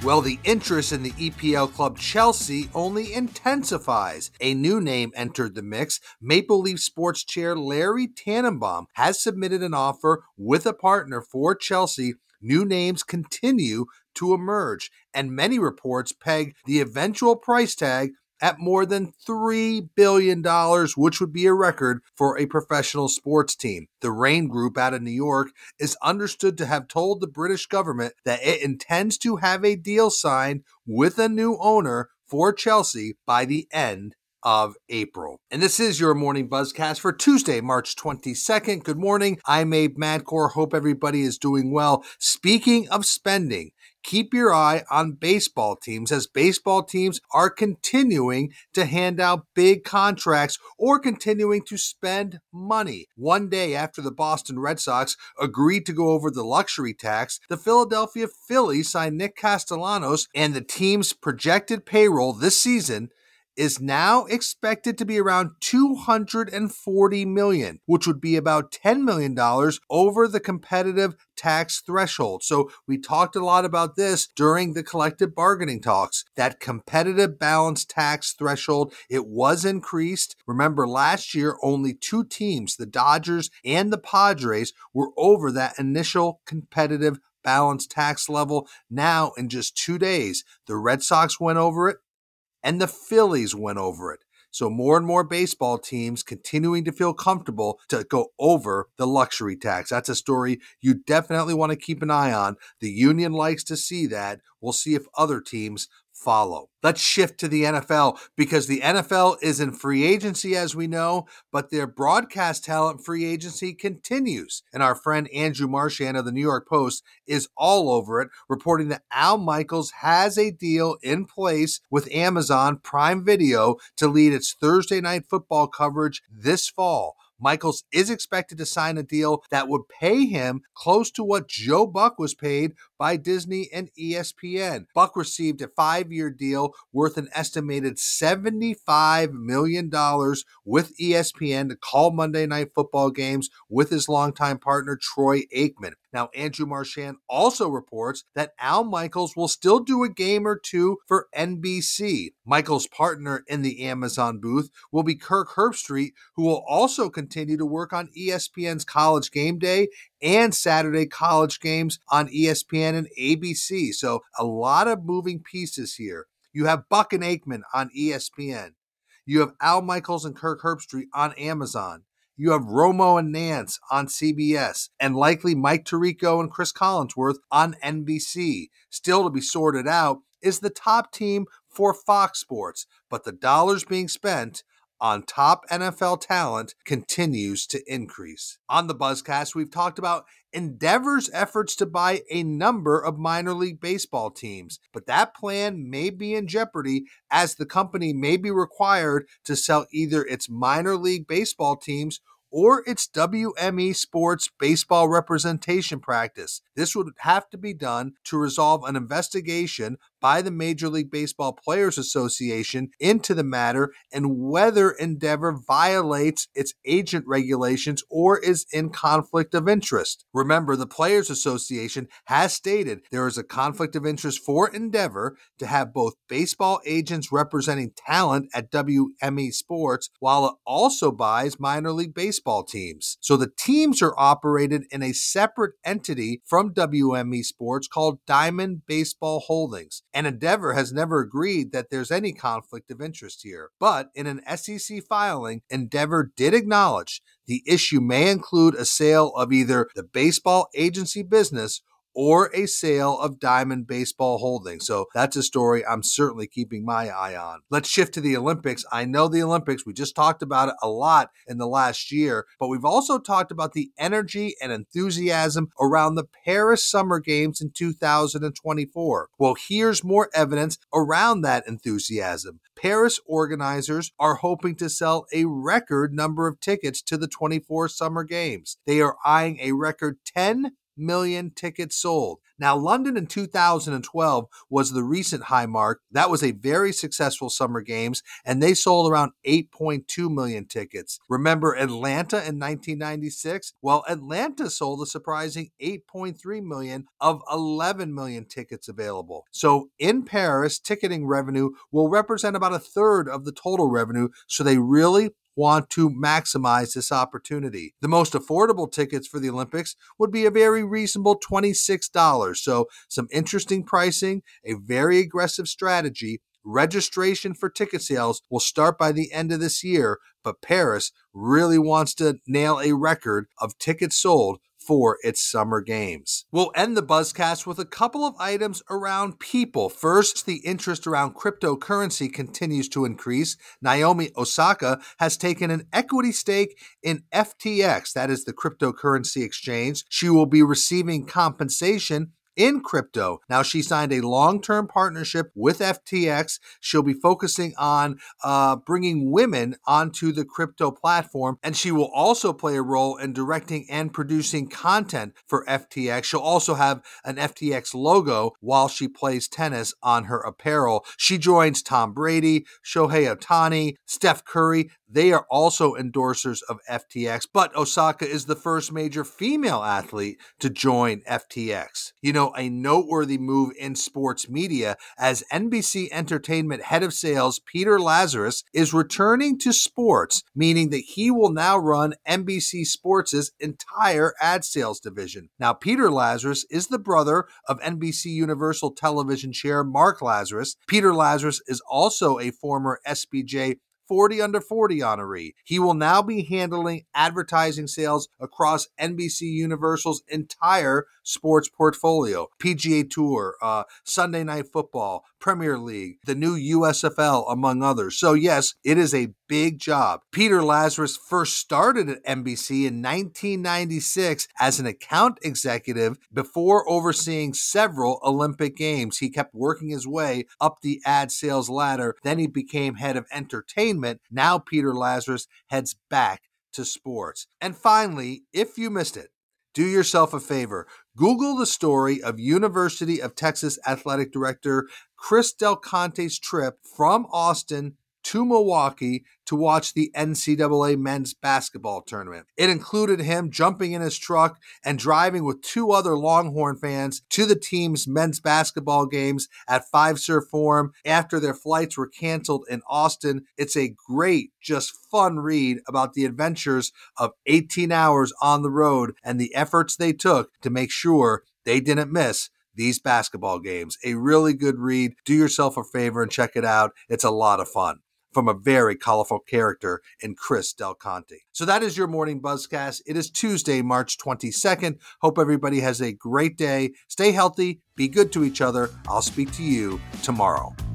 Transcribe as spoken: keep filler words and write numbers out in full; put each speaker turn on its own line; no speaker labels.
Well, the interest in the E P L club Chelsea only intensifies. A new name entered the mix. Maple Leaf Sports chair Larry Tannenbaum has submitted an offer with a partner for Chelsea. New names continue to emerge, and many reports peg the eventual price tag at more than three billion dollars, which would be a record for a professional sports team. The Rain Group out of New York is understood to have told the British government that it intends to have a deal signed with a new owner for Chelsea by the end of April. And this is your Morning Buzzcast for Tuesday, March twenty-second. Good morning. I'm Abe Madcore. Hope everybody is doing well. Speaking of spending, keep your eye on baseball teams as baseball teams are continuing to hand out big contracts or continuing to spend money. One day after the Boston Red Sox agreed to go over the luxury tax, the Philadelphia Phillies signed Nick Castellanos, and the team's projected payroll this season is now expected to be around two hundred forty million dollars, which would be about ten million dollars over the competitive tax threshold. So we talked a lot about this during the collective bargaining talks. That competitive balance tax threshold, it was increased. Remember, last year, only two teams, the Dodgers and the Padres, were over that initial competitive balance tax level. Now, in just two days, the Red Sox went over it, and the Phillies went over it. So more and more baseball teams continuing to feel comfortable to go over the luxury tax. That's a story you definitely want to keep an eye on. The union likes to see that. We'll see if other teams follow. Let's shift to the N F L because the N F L is in free agency, as we know, but their broadcast talent free agency continues. And our friend Andrew Marchand of the New York Post is all over it, reporting that Al Michaels has a deal in place with Amazon Prime Video to lead its Thursday night football coverage this fall. Michaels is expected to sign a deal that would pay him close to what Joe Buck was paid by Disney and E S P N. Buck received a five-year deal worth an estimated seventy-five million dollars with E S P N to call Monday Night Football games with his longtime partner Troy Aikman. Now, Andrew Marchand also reports that Al Michaels will still do a game or two for N B C. Michaels' partner in the Amazon booth will be Kirk Herbstreit, who will also continue to work on E S P N's College Game Day and Saturday college games on E S P N and A B C. So a lot of moving pieces here. You have Buck and Aikman on E S P N. You have Al Michaels and Kirk Herbstreit on Amazon. You have Romo and Nance on C B S, and likely Mike Tirico and Chris Collinsworth on N B C. Still to be sorted out is the top team for Fox Sports, but the dollars being spent on top N F L talent continues to increase. On the Buzzcast, we've talked about Endeavor's efforts to buy a number of minor league baseball teams, but that plan may be in jeopardy as the company may be required to sell either its minor league baseball teams or its W M E Sports baseball representation practice. This would have to be done to resolve an investigation by the Major League Baseball Players Association into the matter and whether Endeavor violates its agent regulations or is in conflict of interest. Remember, the Players Association has stated there is a conflict of interest for Endeavor to have both baseball agents representing talent at W M E Sports while it also buys minor league baseball teams. So the teams are operated in a separate entity from W M E Sports called Diamond Baseball Holdings. And Endeavor has never agreed that there's any conflict of interest here. But in an S E C filing, Endeavor did acknowledge the issue may include a sale of either the baseball agency business or a sale of Diamond Baseball Holdings. So that's a story I'm certainly keeping my eye on. Let's shift to the Olympics. I know the Olympics, we just talked about it a lot in the last year, but we've also talked about the energy and enthusiasm around the Paris Summer Games in two thousand twenty-four. Well, here's more evidence around that enthusiasm. Paris organizers are hoping to sell a record number of tickets to the twenty-four Summer Games. They are eyeing a record ten million tickets sold. Now, London in two thousand twelve was the recent high mark. That was a very successful Summer Games, and they sold around eight point two million tickets. Remember Atlanta in nineteen ninety-six? Well, Atlanta sold a surprising eight point three million of eleven million tickets available. So in Paris, ticketing revenue will represent about a third of the total revenue, so they really want to maximize this opportunity. The most affordable tickets for the Olympics would be a very reasonable twenty-six dollars. So some interesting pricing, a very aggressive strategy. Registration for ticket sales will start by the end of this year, but Paris really wants to nail a record of tickets sold for its Summer Games. We'll end the Buzzcast with a couple of items around people. First, the interest around cryptocurrency continues to increase. Naomi Osaka has taken an equity stake in F T X, that is the cryptocurrency exchange. She will be receiving compensation in crypto. Now, she signed a long-term partnership with F T X. She'll be focusing on uh, bringing women onto the crypto platform, and she will also play a role in directing and producing content for F T X. She'll also have an F T X logo while she plays tennis on her apparel. She joins Tom Brady, Shohei Ohtani, Steph Curry. They are also endorsers of F T X, but Osaka is the first major female athlete to join F T X. You know, a noteworthy move in sports media as N B C Entertainment head of sales Peter Lazarus is returning to sports, meaning that he will now run N B C Sports' entire ad sales division. Now, Peter Lazarus is the brother of N B C Universal Television chair Mark Lazarus. Peter Lazarus is also a former S B J forty under forty honoree. He will now be handling advertising sales across N B C Universal's entire sports portfolio. P G A Tour, uh, Sunday Night Football, Premier League, the new U S F L, among others. So yes, it is a big job. Peter Lazarus first started at N B C in nineteen ninety-six as an account executive before overseeing several Olympic Games. He kept working his way up the ad sales ladder. Then he became head of entertainment. Now Peter Lazarus heads back to sports. And finally, if you missed it, do yourself a favor. Google the story of University of Texas Athletic Director Chris Del Conte's trip from Austin to Milwaukee to watch the N C double A men's basketball tournament. It included him jumping in his truck and driving with two other Longhorn fans to the team's men's basketball games at Fiserv Forum after their flights were canceled in Austin. It's a great, just fun read about the adventures of eighteen hours on the road and the efforts they took to make sure they didn't miss these basketball games. A really good read. Do yourself a favor and check it out. It's a lot of fun from a very colorful character in Chris Del Conte. So that is your morning Buzzcast. It is Tuesday, March twenty-second. Hope everybody has a great day. Stay healthy. Be good to each other. I'll speak to you tomorrow.